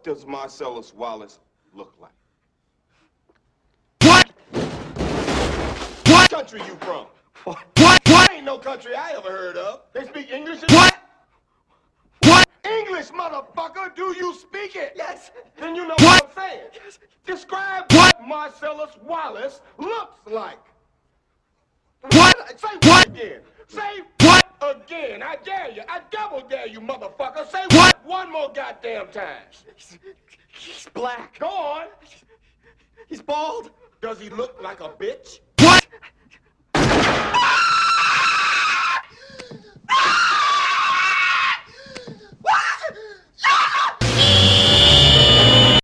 does Marcellus Wallace look like? What? What country you from? What? What? Ain't no country I ever heard of. They speak English? What? What? English, motherfucker! Do you speak it? Yes. Then you know What? what I'm saying. Yes. Describe What? Marcellus Wallace looks like. What? Say What? again. Say What? again. I dare you. I double dare you, motherfucker. Say What? one more goddamn time. He's black. Go on. He's bald. Does he look like a bitch?